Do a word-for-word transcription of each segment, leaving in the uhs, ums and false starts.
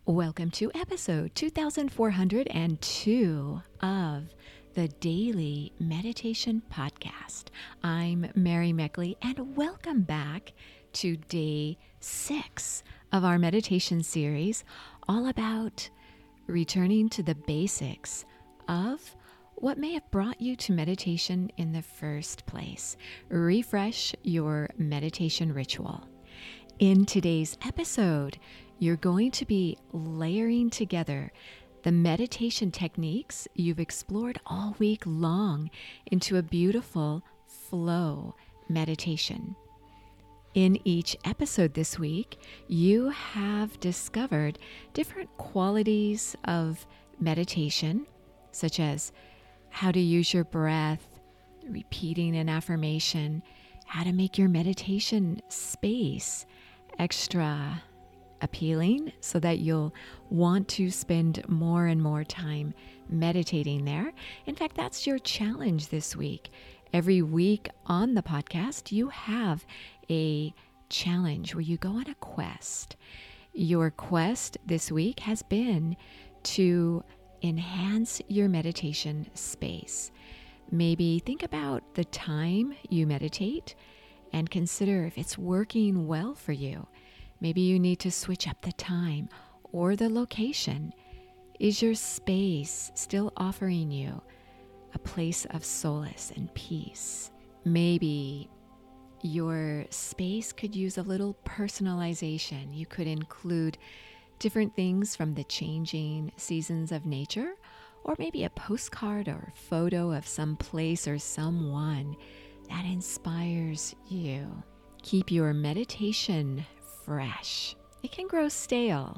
Welcome to episode two thousand four hundred two of the Daily Meditation Podcast. I'm Mary Meckley, and welcome back to day six of our meditation series, all about returning to the basics of what may have brought you to meditation in the first place. Refresh your meditation ritual. In today's episode, you're going to be layering together the meditation techniques you've explored all week long into a beautiful flow meditation. In each episode this week, you have discovered different qualities of meditation, such as how to use your breath, repeating an affirmation, how to make your meditation space extra appealing so that you'll want to spend more and more time meditating there. In fact, that's your challenge this week. Every week on the podcast, you have a challenge where you go on a quest. Your quest this week has been to enhance your meditation space. Maybe think about the time you meditate and consider if it's working well for you. Maybe you need to switch up the time or the location. Is your space still offering you a place of solace and peace? Maybe your space could use a little personalization. You could include different things from the changing seasons of nature, or maybe a postcard or photo of some place or someone that inspires you. Keep your meditation fresh. It can grow stale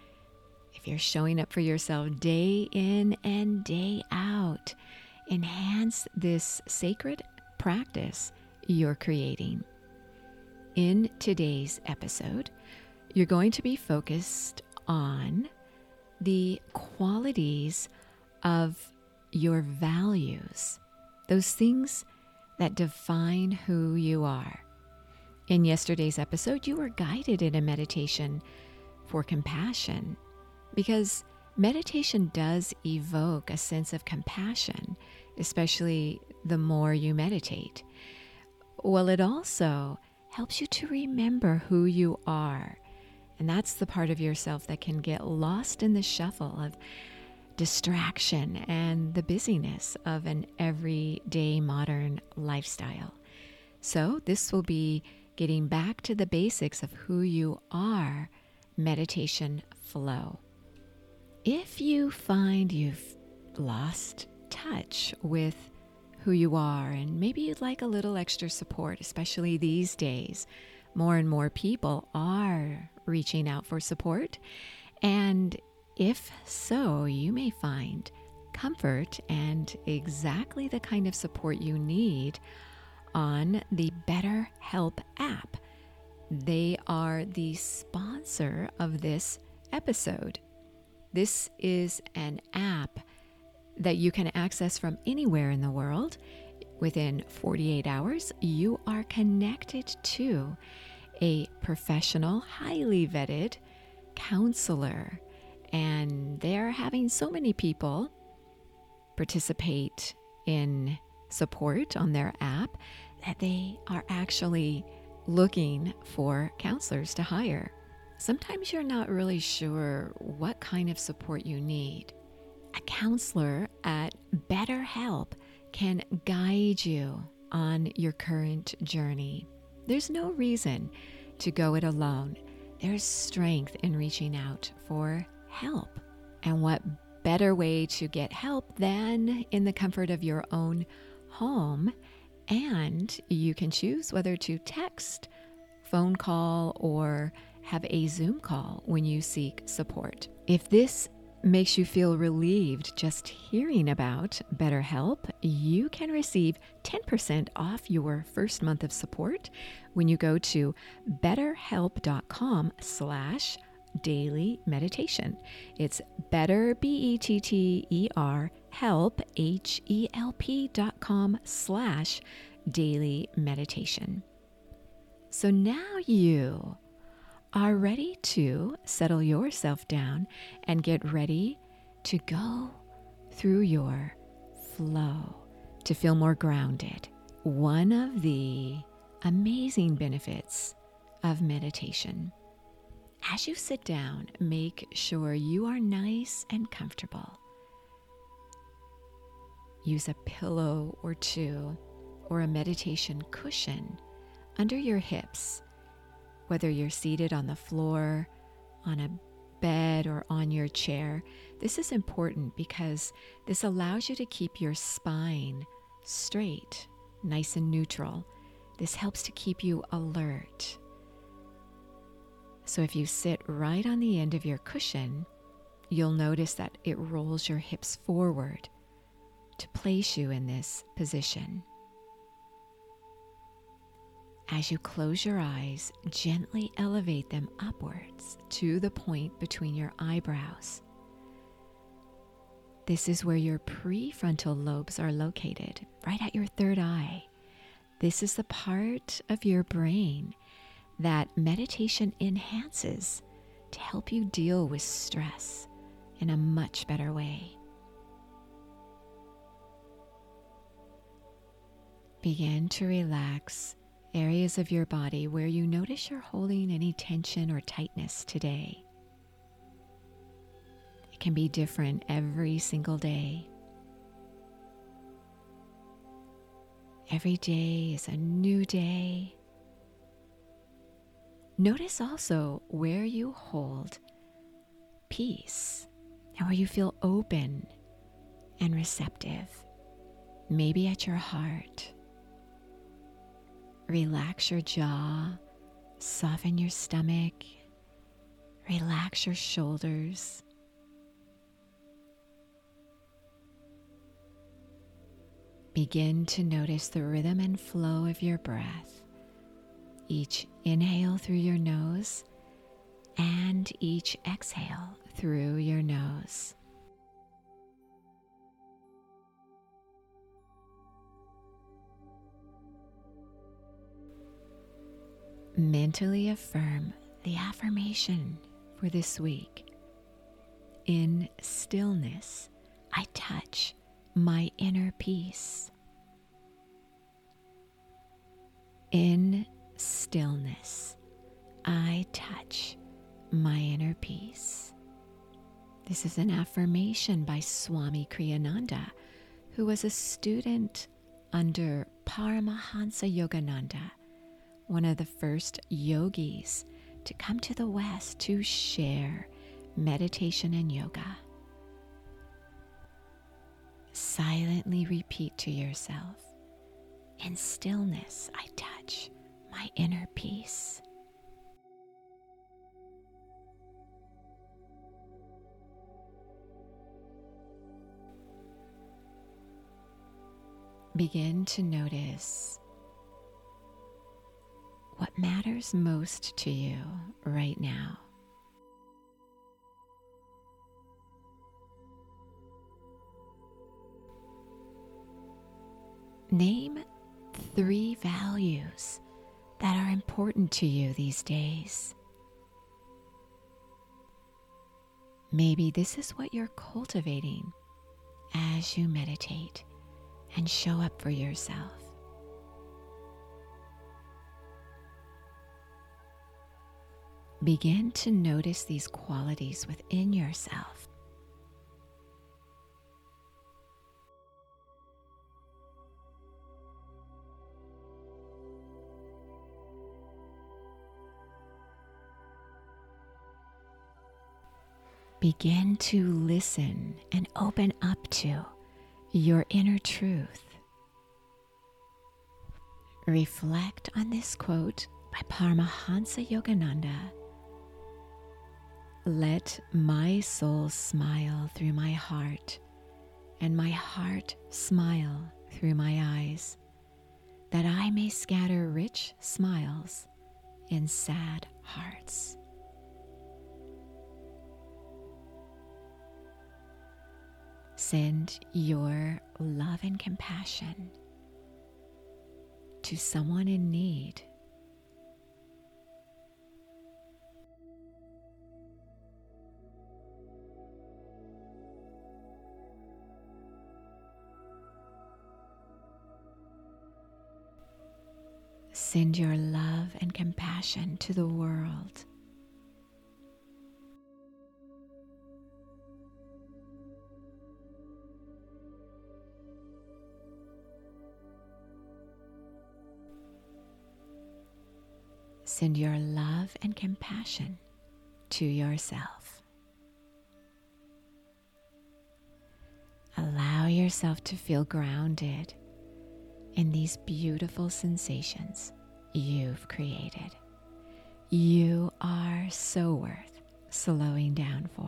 if you're showing up for yourself day in and day out. Enhance this sacred practice you're creating. In today's episode, you're going to be focused on the qualities of your values, those things that define who you are. In yesterday's episode, you were guided in a meditation for compassion, because meditation does evoke a sense of compassion, especially the more you meditate. Well, it also helps you to remember who you are. And that's the part of yourself that can get lost in the shuffle of distraction and the busyness of an everyday modern lifestyle. So this will be getting back to the basics of who you are, meditation flow. If you find you've lost touch with who you are, and maybe you'd like a little extra support, especially these days, more and more people are reaching out for support. And if so, you may find comfort and exactly the kind of support you need on the BetterHelp app. They are the sponsor of this episode. This is an app that you can access from anywhere in the world. Within forty-eight hours, you are connected to a professional, highly vetted counselor. And they're having so many people participate in support on their app that they are actually looking for counselors to hire. Sometimes you're not really sure what kind of support you need. A counselor at BetterHelp can guide you on your current journey. There's no reason to go it alone. There's strength in reaching out for help. And what better way to get help than in the comfort of your own home? And you can choose whether to text, phone call, or have a Zoom call when you seek support. If this makes you feel relieved just hearing about BetterHelp, you can receive ten percent off your first month of support when you go to betterhelp.com slash daily meditation. It's better, B E T T E R, help, H E L P dot com slash daily meditation. So now you are ready to settle yourself down and get ready to go through your flow to feel more grounded. One of the amazing benefits of meditation. As you sit down, make sure you are nice and comfortable. Use a pillow or two or a meditation cushion under your hips, whether you're seated on the floor, on a bed, or on your chair. This is important because this allows you to keep your spine straight, nice and neutral. This helps to keep you alert. So if you sit right on the end of your cushion, you'll notice that it rolls your hips forward to place you in this position. As you close your eyes, gently elevate them upwards to the point between your eyebrows. This is where your prefrontal lobes are located, right at your third eye. This is the part of your brain that meditation enhances to help you deal with stress in a much better way. Begin to relax areas of your body where you notice you're holding any tension or tightness today. It can be different every single day. Every day is a new day. Notice also where you hold peace and where you feel open and receptive. Maybe at your heart. Relax your jaw, soften your stomach, relax your shoulders. Begin to notice the rhythm and flow of your breath. Each inhale through your nose and each exhale through your nose. Mentally affirm the affirmation for this week. In stillness, I touch my inner peace. In stillness, I touch my inner peace. This is an affirmation by Swami Kriyananda, who was a student under Paramahansa Yogananda, one of the first yogis to come to the West to share meditation and yoga. Silently repeat to yourself, in stillness I touch my inner peace. Begin to notice what matters most to you right now. Name three values that are important to you these days. Maybe this is what you're cultivating as you meditate and show up for yourself. Begin to notice these qualities within yourself. Begin to listen and open up to your inner truth. Reflect on this quote by Paramahansa Yogananda. Let my soul smile through my heart, and my heart smile through my eyes, that I may scatter rich smiles in sad hearts. Send your love and compassion to someone in need. Send your love and compassion to the world. Send your love and compassion to yourself. Allow yourself to feel grounded in these beautiful sensations you've created. You are so worth slowing down for.